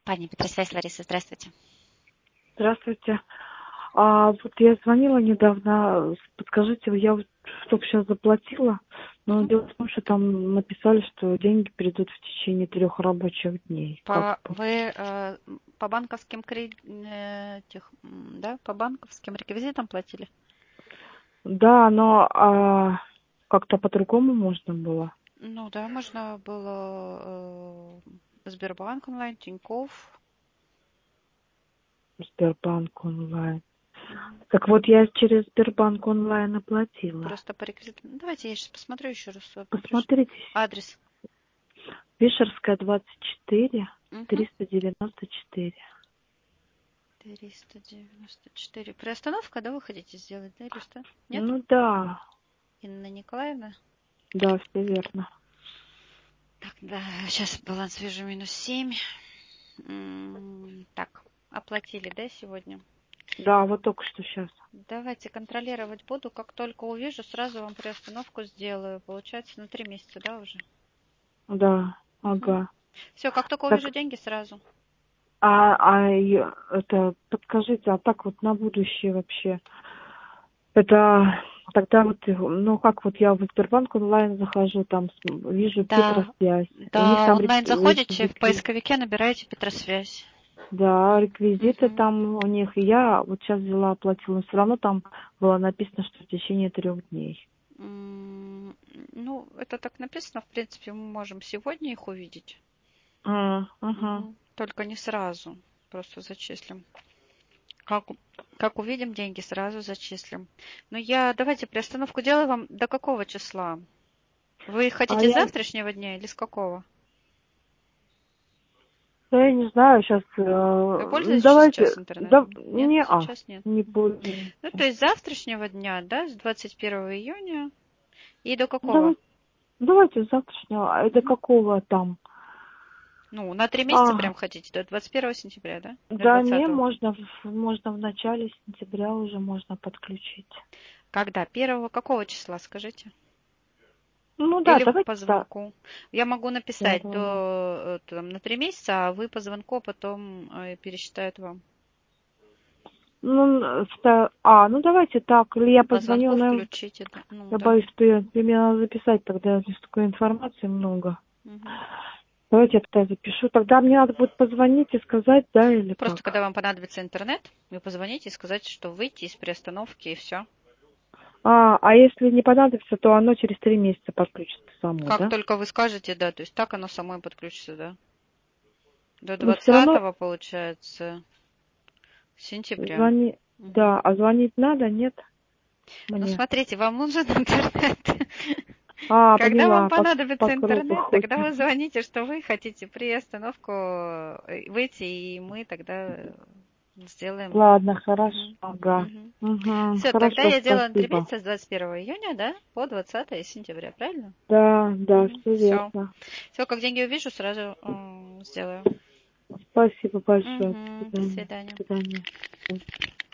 Пани Петросвязь, Лариса, здравствуйте. Здравствуйте. Вот я звонила недавно. Подскажите, я вот только сейчас заплатила, но дело в том, что там написали, что деньги придут в течение 3 рабочих дней. Как быть? Вы по банковским да, по банковским реквизитам платили? Да, но как-то по-другому можно было. Ну да, можно было Сбербанк онлайн, Тинькофф. Сбербанк онлайн. Так вот, я через Сбербанк онлайн оплатила. Просто по реквизитам. Ну, давайте я сейчас посмотрю еще раз. Посмотрите. Адрес. Вишерская, 24, Угу. 394. 394. Приостановка, да, вы хотите сделать, да, или что? Нет? Ну да, Инна Николаевна? да, все верно. Так, да, сейчас баланс вижу -7. Так, оплатили, да, сегодня? Да, вот только что сейчас. Давайте контролировать буду. Как только увижу, сразу вам приостановку сделаю. Получается, на 3 месяца, да, уже? Да, Угу. ага. Все, как только Так, увижу деньги, сразу. это, подскажите, а так вот на будущее вообще, это тогда вот, ну как вот я в Сбербанк онлайн захожу, там вижу Да, Петросвязь, у них да, там онлайн заходите, в поисковике набираете Петросвязь. да, реквизиты Угу. там у них, и я вот сейчас взяла, оплатила, но все равно там было написано, что в течение 3 дней. Ну, это так написано, в принципе, мы можем сегодня их увидеть. Ага. Только не сразу, просто зачислим. Как, как увидим деньги, сразу зачислим. Но давайте приостановку делаю вам до какого числа? Вы А хотите с я, завтрашнего дня или с какого? я не знаю, сейчас, Вы пользуетесь давайте, сейчас да, интернетом? Нет, не, сейчас нет. не Мгм. пользуюсь. Ну, то есть с завтрашнего дня, да, с 21 июня и до Ну, какого? давайте с завтрашнего, а это Мгм. какого там? Ну, на 3 месяца А, прям хотите, до 21 сентября, да? До да не, 20. можно в начале сентября уже можно подключить. Когда? Первого какого числа, скажите? Ну да, Или давайте по звонку. Я могу написать первого. на 3 месяца, а вы по звонку потом пересчитают вам. Ну, ну давайте так, или я По позвоню, звонку но включите. Да. Ну, я да. боюсь, что мне надо записать, тогда здесь такой информации много. Мгм. Давайте я тогда запишу. Тогда мне надо будет позвонить и сказать, да, или Просто как? когда вам понадобится интернет, вы позвоните и скажите, что выйти из приостановки и все. А если не понадобится, то оно через 3 месяца подключится само, Как да? только вы скажете, да, то есть так оно само и подключится, да. До Но все равно 20 получается, сентября. звони, Мгм. да, а звонить надо, нет? Ну, Мне. смотрите, вам нужен интернет. Когда вам Поняла, по понадобится кругу интернет, тогда ходим. вы звоните, что вы хотите приостановку выйти, и мы тогда сделаем. Ладно, хорошо, Мгм. ага. Мгм. Угу, Все, тогда хорошо, я делаю на 3 спасибо. месяца с 21 июня, да, по 20 сентября, правильно? Да, да, все Все. верно. Все, как деньги увижу, сразу сделаю. Спасибо большое. До До свидания. свидания. До свидания.